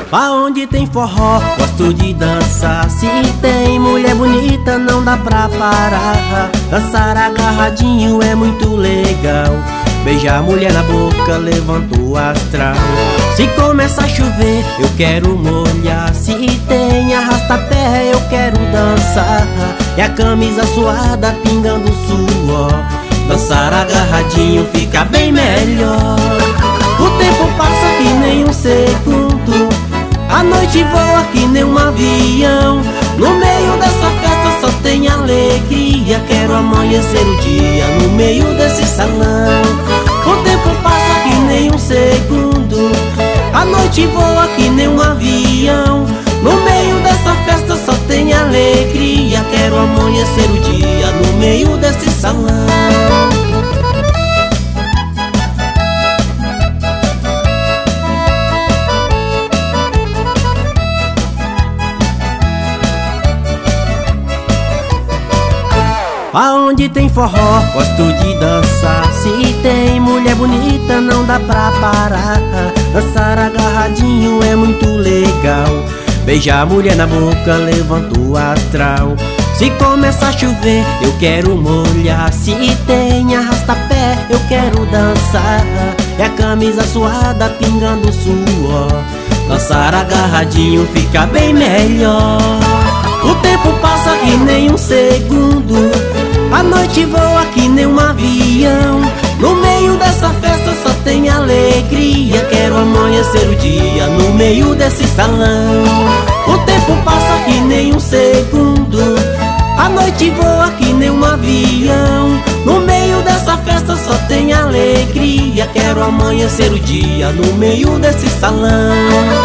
Aonde tem forró, gosto de dançar. Se tem mulher bonita, não dá pra parar. Dançar agarradinho é muito legal. Beijar a mulher na boca, levanta o astral. Se começa a chover, eu quero molhar. Se tem arrasta-pé, eu quero dançar. E a camisa suada, pingando suor. Dançar agarradinho fica bem melhor. O tempo passa que nem um segundo, a noite voa que nem um avião. No meio dessa festa só tem alegria. Quero amanhecer o dia no meio desse salão. O tempo passa que nem um segundo, a noite voa que nem um avião. No meio dessa festa só tem alegria. Quero amanhecer o dia no meio desse salão. Aonde tem forró, gosto de dançar. Se tem mulher bonita, não dá pra parar. Dançar agarradinho é muito legal. Beijar a mulher na boca, levanta o astral. Se começa a chover, eu quero molhar. Se tem arrasta-pé, eu quero dançar. É a camisa suada, pingando suor. Dançar agarradinho fica bem melhor. O tempo passa que nem um segundo, a noite voa que nem um avião. No meio dessa festa só tem alegria. Quero amanhecer o dia no meio desse salão. O tempo passa que nem um segundo, a noite voa que nem um avião. No meio dessa festa só tem alegria. Quero amanhecer o dia no meio desse salão.